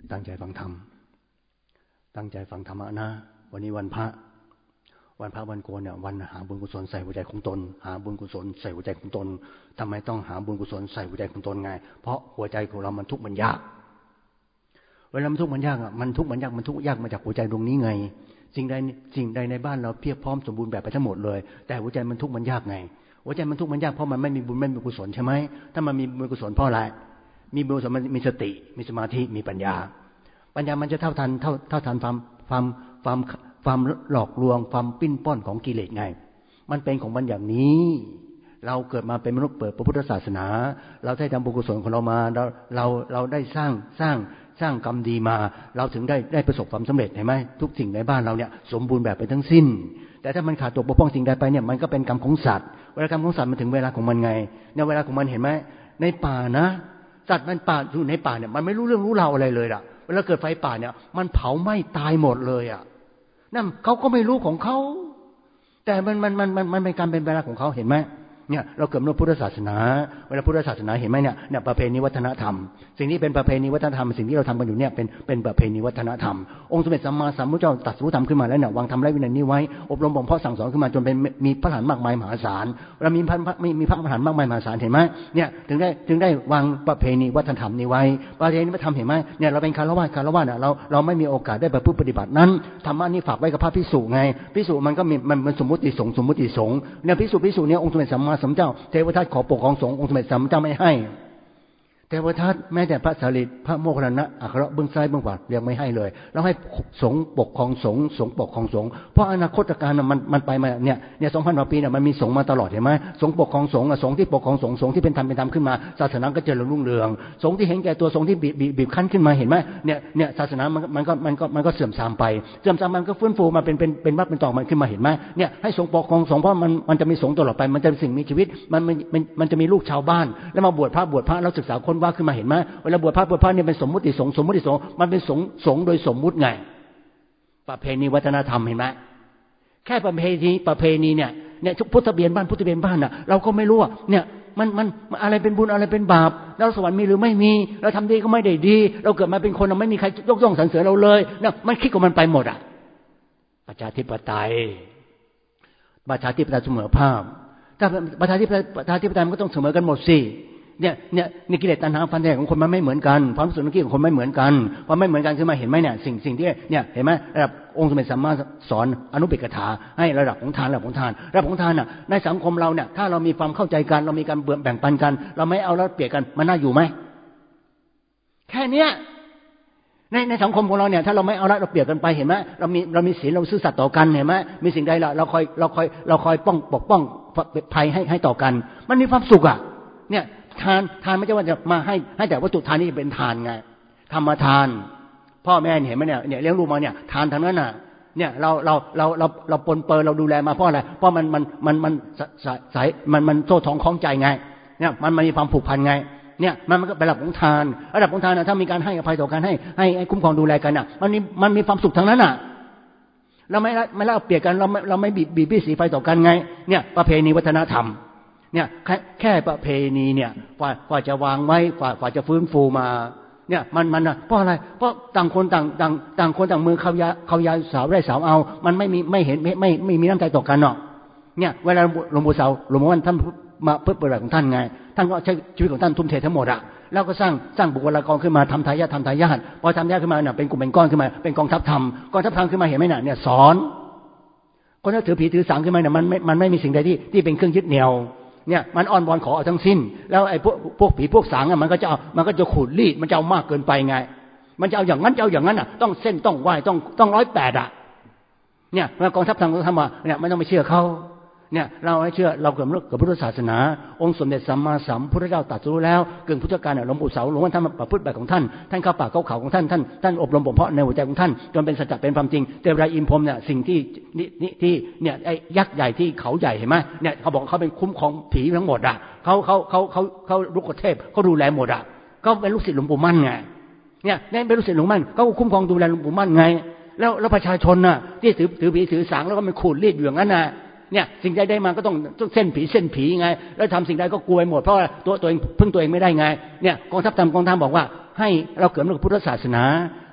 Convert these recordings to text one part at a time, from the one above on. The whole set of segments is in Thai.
ตั้งใจฟังธรรมตั้งใจฟังธรรมะนะวันนี้วันพระวันโกนเนี่ยวันหาบุญกุศลใส่หัวใจของตนหาบุญกุศลใส่หัวใจของตนทำไมต้องหาบุญกุศลใส่หัวใจของตนไงเพราะหัวใจของเรามันทุกข์มันยากเวลามันทุกข์มันยากอ่ะมันทุกข์มันยากมาจากหัวใจดวงนี้ไงสิ่งใดในบ้านเราเพียบพร้อมสมบูรณ์แบบไปทั้งหมดเลยแต่หัวใจมันทุกข์มันยากไงหัวใจมันทุกข์มันยากเพราะมันไม่มีบุญไม่มีกุศลใช่ไหมถ้ามันมีบุญกุศลเพราะอะไรมีบุญกุศลมันมีสติมีสมาธิมีปัญญามันจะเท่าทันความหลอกลวงความปิ้นป้อนของกิเลสไงมันเป็นของมันอย่างนี้เราเกิดมาเป็นมนุษย์เปิดพระพุทธศาสนาเราได้ทำบุญกุศลของเรามาเราได้สร้างกรรมดีมาเราถึงได้ประสบความสำเร็จเห็นไหมทุกสิ่งในบ้านเราเนี่ยสมบูรณ์แบบไปทั้งสิ้นแต่ถ้ามันขาดตกบกพร่องสิ่งใดไปเนี่ยมันก็เป็นกรรมของสัตว์เวลากรรมของสัตว์มันถึงเวลาของมันไงเนี่ยเวลาของมันเห็นไหมในป่านะสัตว์มันป่าอยู่ในป่าเนี่ยมันไม่รู้เรื่องรู้ราวอะไรเลยล่ะเวลาเกิดไฟป่าเนี่ยมันเผาไหม้ตายหมดเลยอ่ะนั่นเขาก็ไม่รู้ของเขาแต่มันเป็นการเป็นเวลาของเขาเห็นไหมเนี่ยเราเกิดในพุทธศาสนาเวลาพุทธศาสนาเห็นไหมเนี่ยประเพณีวัฒนธรรมสิ่งนี้เป็นประเพณีวัฒนธรรมสิ่งที่เราทำกันอยู่เนี่ยเป็นประเพณีวัฒนธรรมองค์สมเด็จสัมมาสัมพุทธเจ้าตรัสรู้ธรรมขึ้นมาแล้วเนี่ยวางธรรมและวินัยนี้ไว้อบรมบ่มเพาะสั่งสอนขึ้นมาจนเป็นมีพระอรหันต์มากมายมหาศาลเรามีพระอรหันต์มากมายมหาศาลเห็นไหมเนี่ยถึงได้วางประเพณีวัฒนธรรมนี้ไว้ประเพณีวัฒนธรรมเห็นไหมเนี่ยเราเป็นคฤหัสถ์เนี่ยเราไม่มีโอกาสได้ประพฤติปฏิบัตินั้นธรรมะนี้ฝากไว้กับพระภิกษุไงภิกษุมันก็มีมันสมมุติสงฆ์เนี่ยภิกษุเนี่ยองค์สมเด็จสัมมาสัมพุทธเจ้าเทวทัตขอปกครองสงฆ์องค์สมเด็จสัมมาสัมพุทธเจ้าไม่ให้เทวทัตแม้แต่พระสารีพระโมคคัลลานะอัครเบื้องซ้ายเบื้องขวาเรียกไม่ให้เลยแล้วให้สงฆ์ปกครองสงฆ์ปกครองสงฆ์เพราะอนาคตการมันไปมาเนี่ย 2,000 กว่าปีเนี่ยมันมีสงฆ์มาตลอดเห็นไหมสงฆ์ปกครองสงฆ์สงฆ์ที่ปกครองสงฆ์ที่เป็นธรรมขึ้นมาศาสนาก็เจริญรุ่งเรืองสงฆ์ที่เห็นแก่ตัวสงฆ์ที่บีบคั้นขึ้นมาเห็นไหมเนี่ยศาสนามันก็เสื่อมทรามไปมันก็ฟื้นฟูมาเป็นวัดเป็นต่อมันขึ้นมาเห็นไหมเนี่ยให้สงฆ์ปกครองสงฆ์เพราะมันจะมีสงฆ์ตลอดไปมันจะเป็นสิ่งมีชีวิตมันจะมีลูกชาวบ้านแล้วมาบวชพระแล้วศึกษาค้นว่าขึ้นมาเห็นไหมเวลาบวชพระเนี่ยเป็นสมมุติสงฆ์มันเป็นสงฆ์โดยสมมุติไงประเพณีวัฒนธรรมเห็นไหมแค่ประเพณีเนี่ยพุทธเบียนบ้านน่ะเราก็ไม่รู้ว่าเนี่ยมันอะไรเป็นบุญอะไรเป็นบาปแล้วสวรรค์มีหรือไม่มีเราทำดีก็ไม่ได้ดีเราเกิดมาเป็นคนเราไม่มีใครยกย่องสรรเสริญเราเลยเนี่ยมันคิดของมันไปหมดอ่ะประชาธิปไตยเสมอภาคถ้าประชาธิปไตยมันก็ต้องเสมอกันหมดสิเนี่ยกิเลสตัณหาความแตกของคนมันไม่เหมือนกันความรู้สึกนึกคิดของคนไม่เหมือนกันพอไม่เหมือนกันขึ้นมาเห็นไหมเนี่ยสิ่งที่เนี่ยเห็นไหมระดับองค์สมเด็จสัมมาสอนอนุเบกขาให้ระดับของทานน่ะในสังคมเราเนี่ยถ้าเรามีความเข้าใจกันเรามีการแบ่งปันกันเราไม่เอาแล้วเปรียบกันมันน่าอยู่ไหมแค่เนี้ยในสังคมของเราเนี่ยถ้าเราไม่เอาละเราเปรียบกันไปเห็นไหมเรามีศีลเราซื่อสัตย์ต่อกันเห็นไหมมีสิ่งใดเราคอยปกป้องภัยให้ต่อกันมันมีความสุขอ่ะเนี่ยทานไม่ใช่ว่าจะมาให้แต่วัตถุทานนี่เป็นทานไงธรรมทานพ่อแม่เห็นไหมเนี่ยเลี้ยงลูกมาเนี่ยทานทั้งนั้นน่ะเนี่ยเราปนเปื้อนเราดูแลมาเพราะอะไรเพราะมันสายมันโซ่ท้องคล้องใจไงเนี่ยมันมีความผูกพันไงเนี่ยมันก็เป็นระดับของทานระดับของทานนะถ้ามีการให้อภัยต่อกันให้คุ้มครองดูแลกันน่ะมันมีความสุขทั้งนั้นน่ะเราไม่ละเปรียบกันเราไม่บีบสีไฟต่อกันไงเนี่ยประเพณีวัฒนธรรมเนี่ยแค่ประเพณีเนี่ยกว่าจะวางไว้กว่าจะฟื้นฟูมาเนี่ยมันเพราะอะไรเพราะต่างคนต่างคนต่างมือเขายาสาวได้สาวเอามันไม่เห็นไม่มีน้ำใจต่อกันเนาะเนี่ยเวลาหลวงปู่เสาหลวงปู่วันท่านมาเพื่อปฏิบัติของท่านไงท่านก็ใช้ชีวิตของท่านทุ่มเททั้งหมดอะแล้วก็สร้างบุคลากรขึ้นมาทำทายาทพอทำทายาทขึ้นมาเนี่ยเป็นกลุ่มเป็นก้อนขึ้นมาเป็นกองทัพธรรมขึ้นมาเห็นไหมเนี่ยสอนคนที่ถือผีถือสางขึ้นมาเนี่ยมันไม่มีสิ่งใดที่เป็นเครื่องยึดเหนี่ยวเนี่ยมันอ้อนวอนขอเอาทั้งสิ้นแล้วไอ้พวกผีพวกสางอ่ะมันก็จะขูดรีดมันจะเอามากเกินไปไงมันจะเอาอย่างนั้นอ่ะต้องเส้นต้องไหว้ต้อง108อ่ะเนี่ยกองทัพธรรมก็ทำว่าเนี่ยไม่ต้องไปเชื่อเขาเนี่ยเราให้เชื่อเราเกิดพุทธศาสนาองค์สมเด็จสัมมาสัมพุทธเจ้าตรัสรู้แล้วเกิดพุทธกาลเนี่ยหลวงปู่เสาหลวงพ่อท่านมาประพฤติแบบของท่านเข้าป่าเข้าเขาของท่านอบรมบ่มเพาะในหัวใจของท่านจนเป็นสัจจะเป็นความจริงเทวราอินพรหมเนี่ยสิ่งที่เนี่ยไอ้ยักษ์ใหญ่ที่เขาใหญ่เห็นไหมเนี่ยเขาบอกเขาเป็นคุ้มของผีทั้งหมดอ่ะเขาลูกเทพเขาดูแลหมดอ่ะเขาเป็นลูกศิษย์หลวงปู่มั่นไงเนี่ยเป็นลูกศิษย์หลวงมั่นเขาคุ้มครองดูแลหลวงปู่มั่นไงแล้วประชาชนน่ะที่ถือผีถือสางแล้วก็มันขูดรีดอยู่อย่างนั้นน่ะเนี่ยสิ่งใดได้มาก็ต้องเส้นผีไงแล้วทำสิ่งใดก็กลัวหมดเพราะตัวเองพึ่งตัวเองไม่ได้ไงเนี่ยกองทัพธรรมบอกว่าให้เราเกิดมาพุทธศาสนา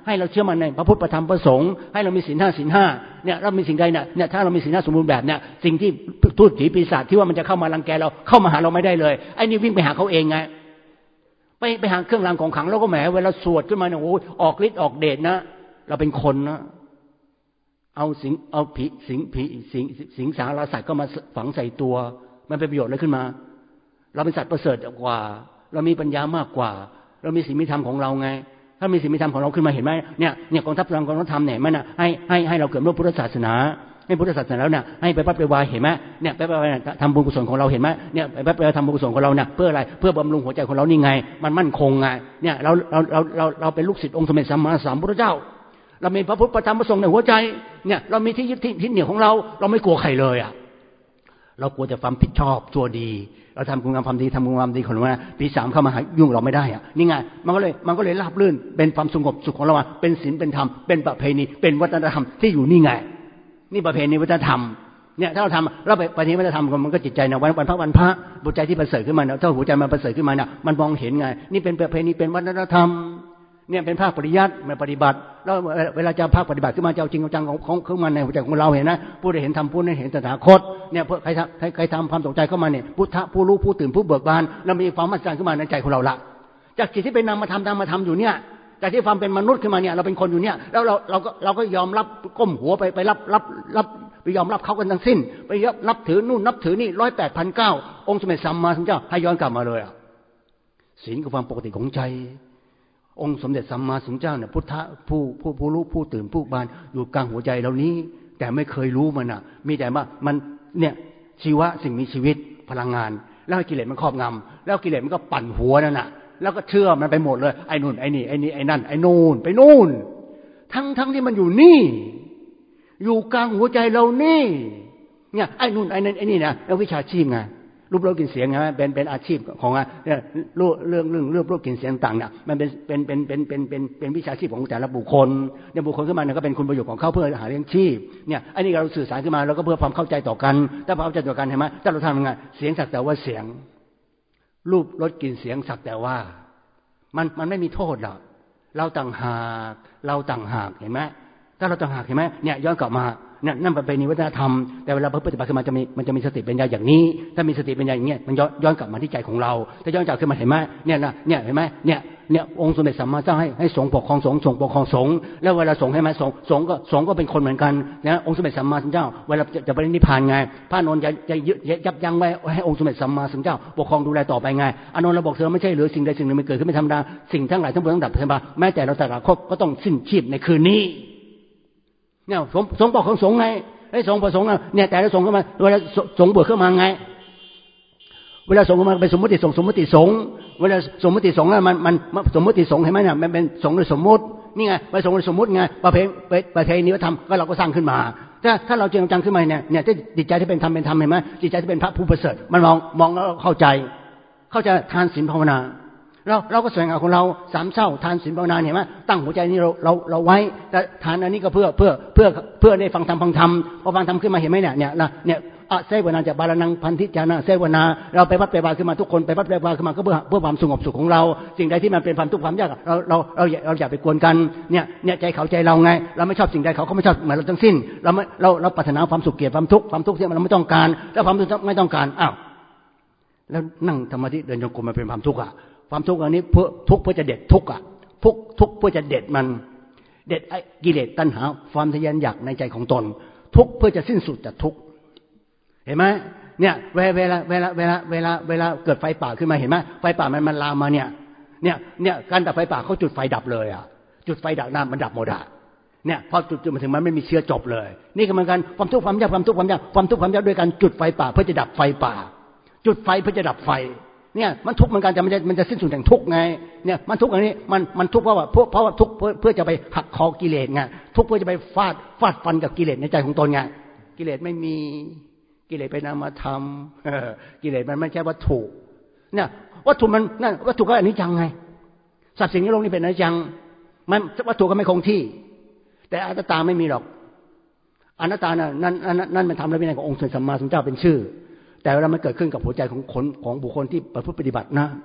ให้เราเชื่อมั่นในพระพุทธธรรมประสงค์ให้เรามีศีลห้าเนี่ยเรามีสิ่งใดเนี่ยถ้าเรามีศีลห้าสมบูรณ์แบบเนี่ยสิ่งที่ทูตผีปีศาจที่ว่ามันจะเข้ามารังแกเราเข้ามาหาเราไม่ได้เลยไอ้นี่วิ่งไปหาเขาเองไงไปหาเครื่องรางของขลังแล้วก็แหมเวลาสวดขึ้นมาเนี่ยโอ้ออกฤทธิ์ออกเดชนะเราเป็นคนนะเอาผีสิงสารสัตว์ก็มาฝังใส่ตัวมันเป็นประโยชน์อะไรขึ้นมาเราเป็นสัตว์ประเสริฐกว่าเรามีปัญญามากกว่าเรามีศีลมีธรรมของเราไงถ้ามีศีลมีธรรมของเราขึ้นมาเห็นไหมเนี่ยกองทัพพลังกองทัพธรรมเนี่ยมันให้เราเกิดร่วมพุทธศาสนาให้พุทธศาสนาแล้วเนี่ยให้ไปไปวาเห็นไหมเนี่ยไปทำบุญกุศลของเราเห็นไหมเนี่ยไปทำบุญกุศลของเราเนี่ยเพื่ออะไรเพื่อบำรุงหัวใจของเรานี่ไงมันมั่นคงไงเนี่ยเราเป็นลูกศิษย์องค์สมเด็จสัมมาสัมพุทธเจ้าเรามีพระพุทธธรรมพระสงฆ์ในหัวใจเนี่ยเรามีที่ยึดที่เหนี่ยวของเราไม่กลัวใครเลยอ่ะเรากลัวจะความผิดชอบชั่วดีเราทำคุณงามความดีทำคุณงามความดีของเราปีสามเข้ามาหายุ่งเราไม่ได้อ่ะนี่ไงมันก็เลยราบรื่นเป็นความสงบสุขของเราเป็นศีลเป็นธรรมเป็นประเพณีเป็นวัฒนธรรมที่อยู่นี่ไงนี่ประเพณีวัฒนธรรมเนี่ยถ้าเราทำเราไปประเพณีวัฒนธรรมมันก็จิตใจนะวันพระบุตรใจที่ประเสริฐขึ้นมาถ้าหัวใจมันประเสริฐขึ้นมาเนี่ยมันมองเห็นไงนี่เป็นประเพณีเป็นวัฒนธรรมเนี่ยเป็นภาคปริยัติมาปฏิบัติแล้วเวลาจะภาคปฏิบัติขึ้นมาจะเอาจริงเอาจังของมันในหัวใจของเราเห็นนะผู้ได้เห็นธรรมผู้ได้เห็นตถาคตเนี่ยเพื่อใครทำความสนใจเข้ามาเนี่ยพุทธะผู้รู้ผู้ตื่นผู้เบิกบานแล้วมีความมั่นใจขึ้นมาในใจของเราละจากจิตที่เป็นนามธรรมอยู่เนี่ยจากที่ความเป็นมนุษย์ขึ้นมาเนี่ยเราเป็นคนอยู่เนี่ยแล้วเราก็ยอมรับก้มหัวไปรับไปยอมรับเขากันทั้งสิ้นไปรับถือนู่นนับถือนี่108,900องค์สมเด็จสัมมาสัมพุทธเจ้าให้ย้อนกลับมาเลยศีลคือความปกติของใจองค์สมเด็จสัมมาสัมพุทธเจ้าเนี่ยพุทธะผู้รู้ผู้ตื่นผู้บานอยู่กลางหัวใจเรานี้แต่ไม่เคยรู้มันมีแต่ว่ามันเนี่ยชีวะสิ่งมีชีวิตพลังงานแล้วกิเลสมันครอบงำแล้วกิเลสมันก็ปั่นหัวนั่นน่ะแล้วก็เชื่อมันไปหมดเลยไอ้นู่นไอ้นี่ไอ้นี่ไอ้นั่นไอ้นู่นไปนู่นทั้งที่มันอยู่นี่อยู่กลางหัวใจเรานี่เนี่ยไอ้นู่นไอ้นั่นไอ้นี่นะแล้ววิชาชีพไงรูปรสกลิ่นเสียงไงเป็นอาชีพของเนี่ยเรื่องรูปรสกลิ่นเสียงต่างเนี่ยมันเป็นวิชาชีพของแต่ละบุคคลเนี่ยบุคคลขึ้นมาเนี่ยก็เป็นคุณประโยชน์ของเขาเพื่อหาเลี้ยงชีพเนี่ยอันนี้เราสื่อสารขึ้นมาแล้วก็เพื่อความเข้าใจต่อกันถ้าเข้าใจต่อกันเห็นไหมถ้าเราทำยังไงเสียงสักแต่ว่าเสียงรูปรสกลิ่นเสียงสักแต่ว่ามันไม่มีโทษหรอกเราต่างหากเห็นไหมถ้าเราต่างหากเห็นไหมเนี่ยย้อนกลับมาเนี่ยนั่นเป็นวัฒนธรรมแต่เวลาปฏิบัติขึ้นมามันจะมีสติปัญญาอย่างนี้ถ้ามีสติปัญญาอย่างเงี้ยมันย้อนกลับมาที่ใจของเราถ้าย้อนกลับขึ้นมาเห็นไหมเนี่ยเห็นไหมเนี่ยองค์สมเด็จสัมมาสัมพุทธเจ้าให้สงฆ์ปกครองสงฆ์ปกครองสงฆ์แล้วเวลาสงฆ์ให้ไหมสงฆ์ก็เป็นคนเหมือนกันนะองค์สมเด็จสัมมาสัมพุทธเจ้าเวลาจะไปนิพพานไงพระอานนท์จะยับยั้งไว้ให้องค์สมเด็จสัมมาสัมพุทธเจ้าปกครองดูแลต่อไปไงอานนท์เราบอกเธอไม่ใช่หรือสิ่งใดสิ่งหนึ่งมันเกิดขึ้นไม่ธรรมดาสิ่งทั้งหลายทั้งปวงต้องดับใช่ไหมแม้แต่เราตถาคตก็ต้องสิ้นชีพในคืนนี้เนี่ยสงฆ์ปกครองสงฆ์ไงไอ้สงฆ์ประสงค์เนี่ยแต่ละสงฆ์ขึ้นมาเวลาสงฆ์บวชขึ้นมาไงเวลาสงฆ์มันเป็นสมมติสงฆ์เวลาสมมติสงฆ์มันสมมติสงฆ์เห็นไหมเนี่ยมันเป็นสงฆ์โดยสมมตินี่ไงไปสงฆ์โดยสมมติไงประเพณีวัฒนธรรมก็เราก็สร้างขึ้นมาถ้าเราจริงจังขึ้นมาเนี่ยจิตใจที่เป็นธรรมเห็นไหมจิตใจที่เป็นพระผู้ประเสริฐมันมองแล้วเข้าใจทานศีลภาวนาเราก็แสวงหาของเราสามเศร้าทานศีลภาวนาเห็นไหมตั้งหัวใจนี้เราไว้แต่ทานอันนี้ก็เพื่อได้ฟังธรรมพอฟังธรรมขึ้นมาเห็นไหมเนี่ยเสวนาจะบาลนังพันธิจานะเสวนาเราไปวัดไปวาขึ้นมาทุกคนไปวัดไปวาขึ้นมาก็เพื่อความสงบสุขของเราสิ่งใดที่มันเป็นความทุกข์ความยากเราอย่าไปกวนกันเนี่ยใจเขาใจเราไงเราไม่ชอบสิ่งใดเขาไม่ชอบเหมือนเราทั้งสิ้นเราปรารถนาความสุขเกลียดความทุกข์ที่เราไม่ต้องการแล้วความทุกข์ไม่ต้องการอ้าวแล้วนั่งสมาธิเดินจงกรมมันเป็นความทุกข์ความทุกข์อันนี้เพื่อจะเด็ดทุกข์ทุกข์เพื่อจะเด็ดมันเด็ดไอ้กิเลสตัณหาความทะยานอยากในใจของตนทุกข์เพื่อจะสิ้นสุดจากทุกข์เห็นไหมเนี่ยเวลาเกิดไฟป่าขึ้นมาเห็นไหมไฟป่ามันลามมาเนี่ยการดับไฟป่าเขาจุดไฟดับเลยจุดไฟดับน้ำมันดับหมดเนี่ยพอจุดมาถึงมันไม่มีเชื้อจบเลยนี่ก็เหมือนกันความทุกข์ความยากความทุกข์ความยากด้วยการจุดไฟป่าเพื่อจะดับไฟป่าจุดไฟเพื่อจะดับไฟเนี่ยมันทุกข์เหมือนกันแต่มันจะสิ้นสุดแห่งทุกข์ไงเนี่ยมันทุกข์อันนี้มันทุกข์เพราะว่าทุกข์เพื่อจะไปหักคอกิเลสไงทุกข์เพื่อจะไปฟาดฟันกับกิเลสในใจของตนไงกิเลสไม่มีกิเลสเป็นนามธรรมกิเลสมันไม่ใช่วัตถุเนี่ยวัตถุมันนั่นวัตถุก็อนิจจังไงสัตว์สิ่งในโลกนี้เป็นอนิจจังมันวัตถุก็ไม่คงที่แต่อนัตตาไม่มีหรอกอนัตตานั่นมันทำแล้ววินัยขององค์สัมมาสัมพุทธเจ้าเป็นชื่อแต่เวลามันเกิดขึ้นกับหัวใจของบุคคลที่ประพฤติปฏิบัตินะ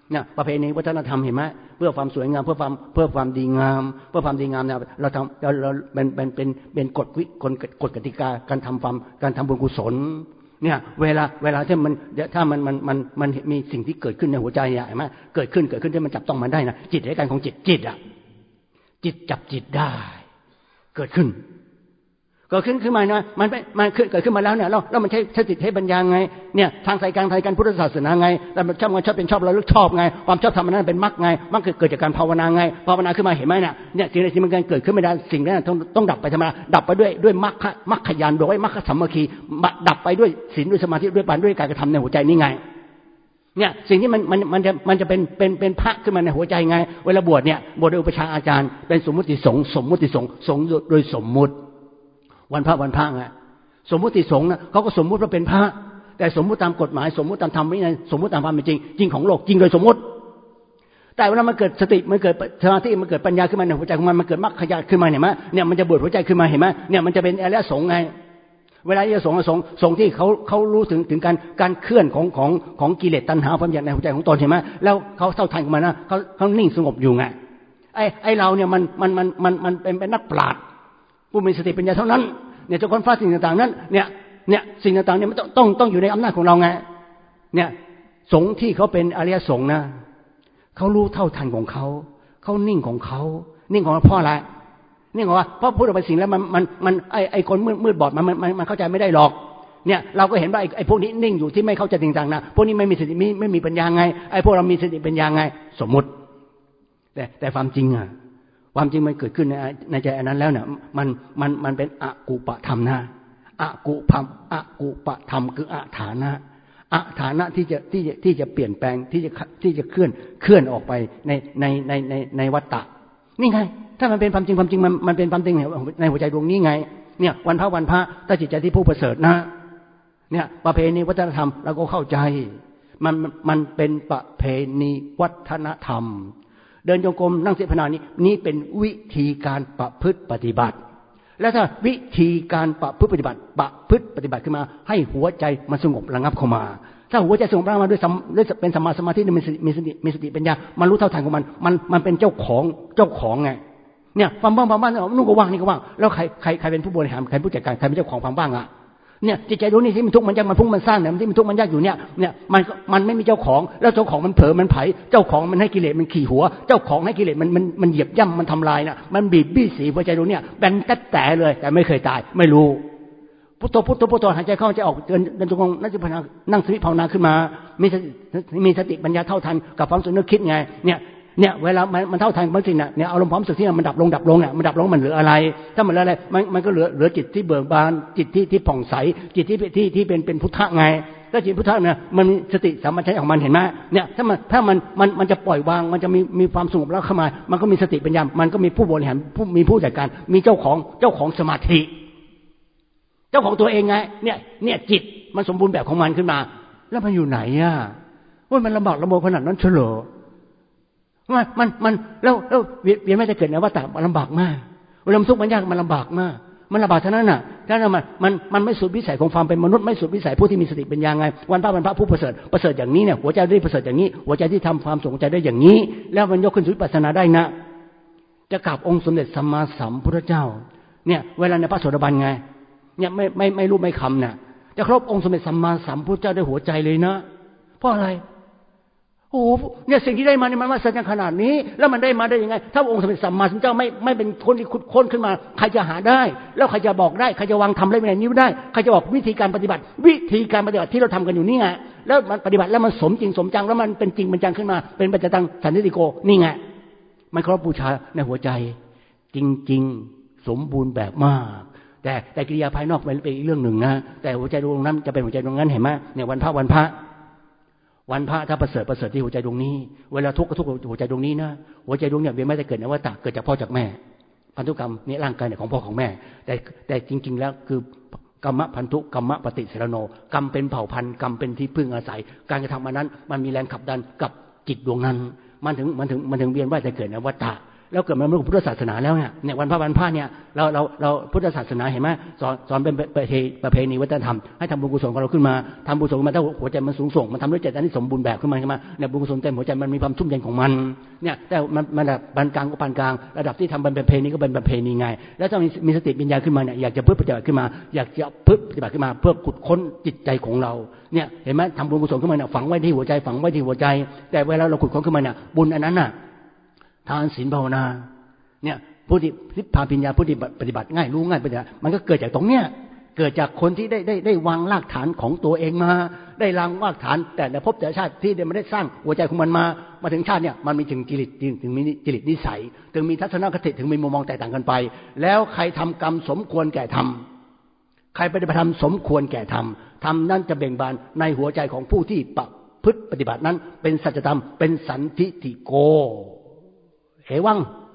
เนี่ยประเพณีวัฒนธรรมเห็นไหมเพื่อความสวยงามเพื่อความดีงามเพื่อความดีงามเนี่ยเราทำเราเป็นกฎกติกาการทำบุญกุศลเนี่ยเวลาที่มันมีสิ่งที่เกิดขึ้นในหัวใจเห็นไหมเกิดขึ้นที่มันจับต้องมันได้นะจิตเหตุการณ์ของจิตอ่ะจิตจับจิตได้เกิดขึ้นมานะมันเกิดขึ้นมาแล้วเนี่ยแล้วมันใช้สติใช้ปัญญาไงเนี่ยทางสายกลางไทยการพุทธศาสนาไงแล้วมันชอบเป็นชอบเราเลือกชอบไงความชอบธรรมนั้นเป็นมรรคไงมรรคเกิดจากการภาวนาไงภาวนาขึ้นมาเห็นไหมเนี่ยสิ่งใดที่มันเกิดขึ้นไม่ได้สิ่งนั้นต้องดับไปธรรมดาดับไปด้วยมรรคญาณด้วยมรรคสัมมาคีดับไปด้วยศีลด้วยสมาธิด้วยปัญญาด้วยการกระทำในหัวใจนี่ไงเนี่ยสิ่งที่มันจะเป็นพระขึ้นมาในหัวใจไงเวลาบวชเนี่ยบวชโดยอุปชาอาจารย์เป็นสมมุติสงฆ์สงฆ์โดยสมมุติวันพระไงสมมุติสงฆ์นะเขาก็สมมุติว่าเป็นพระแต่สมมุติตามกฎหมายสมมุติตามธรรมวินัยสมมุติตามความเป็นจริงของโลกจริงโดยสมมุติแต่เวลามันเกิดสติมันเกิดสมาธิมันเกิดปัญญาขึ้นมาในหัวใจของมันเกิดมรรคญาณขึ้นมาเห็นไหมเนี่ยมันจะบวชหัวใจขึ้นมาเห็นไหมเนี่ยมันจะเป็นอริยสงฆ์ไงเวลาจะสงฆ์ที่เขารู้ถึงการเคลื่อนของกิเลสตัณหาความอยากในหัวใจของตนเห็นไหมแล้วเขาเท่าทันกับมันนะเขานิ่งสงบอยู่ไงไอเราเนี่ยมันเป็นนักปราชญ์ผู้มีสติปัญญาเท่านั้นเนี่ยจะค้นฟ้าสิ่งต่างๆนั้นเนี่ยสิ่งต่างๆเนี่ยมันต้องอยู่ในอำนาจของเราไงเนี่ยสงฆ์ที่เขาเป็นอริยสงฆ์นะเขารู้เท่าทันของเขานิ่งของเขานิ่งของเพราะอะไรนิ่งของว่าเพราะพูดออกไปสิ่งแล้วมันไอคนมืดบอดมันเข้าใจไม่ได้หรอกเนี่ยเราก็เห็นว่าไอพวกนี้นิ่งอยู่ที่ไม่เข้าใจต่างๆนะพวกนี้ไม่มีสติไม่มีปัญญาไงไอพวกเรามีสติปัญญาไงสมมติแต่ความจริงอะความจริงมันเกิดขึ้นในใจอันนั้นแล้วเนี่ยมันเป็นอกุปธรรมนะอกุปธรรมคืออฐานะที่จะเปลี่ยนแปลงที่จะเคลื่อนออกไปในวัฏฏะนี่ไงถ้ามันเป็นความจริงมันเป็นความจริงในหัวใจดวงนี้ไงเนี่ยวันพระถ้าจิตใจที่ผู้ประเสริฐนะเนี่ยประเพณีวัฒนธรรมเราก็เข้าใจมันเป็นประเพณีวัฒนธรรมเดินจงกรมนั่งสมาธินี้เป็นวิธีการประพฤติปฏิบัติแล้วถ้าวิธีการประพฤติปฏิบัติขึ้นมาให้หัวใจมันสงบระงับเข้ามาถ้าหัวใจสงบระงับมาด้วยเป็นสัมมาสมาธิมีสติปัญญามันรู้เท่าทันของมันเป็นเจ้าของไงเนี่ยความบ้างนู่นก็ว่างนี่ก็ว่างแล้วใครเป็นผู้บริหารใครผู้จัดการใครเป็นเจ้าของความบ้างอ่ะเนี่ยจิตใจดวงนี้ที่มันทุกข์มันยากมันพุ่งมันสร้างเนี่ยที่มันทุกข์มันยากอยู่เนี่ยมันไม่มีเจ้าของแล้วเจ้าของมันเผลอมันไผเจ้าของมันให้กิเลสมันขี่หัวเจ้าของให้กิเลสมันเหยียบย่ำมันทำลายนะมันบีบบี้สีหัวใจดวงเนี่ยแบนแต่เลยแต่ไม่เคยตายไม่รู้พุทโธหายใจเข้าหายใจออกเดินจงกรมนั่งสมาธิภาวนาขึ้นมามีสติปัญญาเท่าทันกับความนึกคิดไงเนี่ยเวลามันเท่าทันบางสิ่งเนี่ยอารมณ์ความรู้สึกที่มันดับลงเนี่ยมันดับลงมันเหลืออะไรถ้ามันเหลืออะไรมันก็เหลือจิตที่เบิกบานจิตที่ผ่องใสจิตที่เป็นพุทธะไงก็จิตพุทธะเนี่ยมันมีสติสัมปชัญญะของมันเห็นไหมเนี่ยถ้ามันจะปล่อยวางมันจะมีความสงบแล้วเข้ามามันก็มีสติปัญญามันก็มีผู้บริหารมีผู้จัดการมีเจ้าของสมาธิเจ้าของตัวเองไงเนี่ยจิตมันสมบูรณ์แบบของมันขึ้นมาแล้วมันอยู่ไหนอ่ะว่ามันลำบากลำบนขนาดนั้นเฉลอมันแล้วเวียนไม่จะเกิดในวัฏฏะมันลำบากมากเวลามันทุกข์มันยากมันลำบากมากมันลำบากเท่านั้นน่ะถ้ามันไม่สุดวิสัยของความเป็นมนุษย์ไม่สุดวิสัยผู้ที่มีสติเป็นยังไงวันพระผู้ประเสริฐอย่างนี้เนี่ยหัวใจได้ประเสริฐอย่างนี้หัวใจที่ทำความสงใจได้อย่างนี้แล้วมันยกขึ้นสู่วิปัสสนาได้นะจะกราบองค์สมเด็จสัมมาสัมพุทธเจ้าเนี่ยเวลาในพระโสดาบันไงเนี่ยไม่รู้ไม่คำเนี่ยจะครบองค์สมเด็จสัมมาสัมพุทธเจ้าด้วยหัวใจเลยนะเพราะอะไรโอ้เนี่ยสิ่งที่ได้มาเนี่ยมันมหัศจรรย์ขนาดนี้แล้วมันได้มาได้ยังไงถ้าองค์สมเด็จสัมมาสัมพุทธเจ้าไม่เป็นคนที่ขุดค้นขึ้นมาใครจะหาได้แล้วใครจะบอกได้ใครจะวางทำอะไรแบบนี้ได้ใครจะบอกวิธีการปฏิบัติที่เราทำกันอยู่นี่ไงแล้วมันปฏิบัติแล้วมันสมจริงสมจังแล้วมันเป็นจริงเป็นจังขึ้นมาเป็นปัจจตังสันนิติโกนี่ไงมันเคารพบูชาในหัวใจจริงๆสมบูรณ์แบบมากแต่กิริยาภายนอกเป็นอีกเรื่องหนึ่งนะแต่หัวใจดวงนั้นจะเป็นหัวใจดวงนั้นเห็นไหมเนี่ยวันพระถ้าประเสริฐที่หัวใจดวงนี้เวลาทุกข์ก็ทุกข์หัวใจดวงนี้นะหัวใจดวงเนี่ยเวียนไม่ได้เกิดในวัฏฏะเกิดจากพ่อจากแม่พันธุกรรมนี่ร่างกายเนี่ยของพ่อของแม่แต่จริงๆแล้วคือกรรมพันธุกรรมปฏิสรโนกรรมเป็นเผ่าพันธุ์กรรมเป็นที่พึ่งอาศัยการกระทำอันนั้นมันมีแรงขับดันกับจิตดวงนั้นมันถึงเวียนว่ายแต่เกิดในวัฏฏะแล้วเกิดมาเป็นพุทธศาสนาแล้วเนี่ยวันพระเนี่ยเราพุทธศาสนาเห็นไหมสอนเป็นประเพณีวัฒนธรรมให้ทำบุญกุศลของเราขึ้นมาทำบุญกุศลมาถ้าหัวใจมันสูงส่งมันทำด้วยใจที่สมบูรณ์แบบขึ้นมาใช่ไหมเนี่ยบุญกุศลเต็มหัวใจมันมีความชุ่มเย็นของมันเนี่ยแต่มันแบบปานกลางก็ปานกลางระดับที่ทำเป็นประเพณีก็เป็นประเพณีไงแล้วต้องมีสติปัญญาขึ้นมาเนี่ยอยากจะพึ่งปฏิบัติขึ้นมาอยากจะพึ่งปฏิบัติขึ้นมาเพื่อขุดค้นจิตใจของเราเนี่ยเห็นไหมทำบุญกุศลขึ้นมาเนี่ยฝังไว้ที่หัวใจฝังไว้ที่หัวใจแต่เวลาเราขุดค้นขึ้นมาเนี่ยบุญอันนั้นน่ะทานศีลภาวนาเนี่ยผู้ที่พาปัญญาผู้ที่ปฏิบัติง่ายรู้ง่ายปฏิบัติมันก็เกิดจากตรงเนี้ยเกิดจากคนที่ได้วางรากฐานของตัวเองมาได้วางรากฐานแต่ในภพแต่ชาติที่ได้ไม่ได้สร้างหัวใจของมันมาถึงชาติเนี่ยมันมีถึงจริตถึงมีจริตนิสัยถึงมีทัศนคติถึงมีมุมมองแตกต่างกันไปแล้วใครทำกรรมสมควรแก่ทำใครปฏิบัติธรรมสมควรแก่ทำนั้นจะเบ่งบานในหัวใจของผู้ที่ประพฤติปฏิบัตินั้นเป็นสัจธรรมเป็นสันทิฏฐิโกเหวัง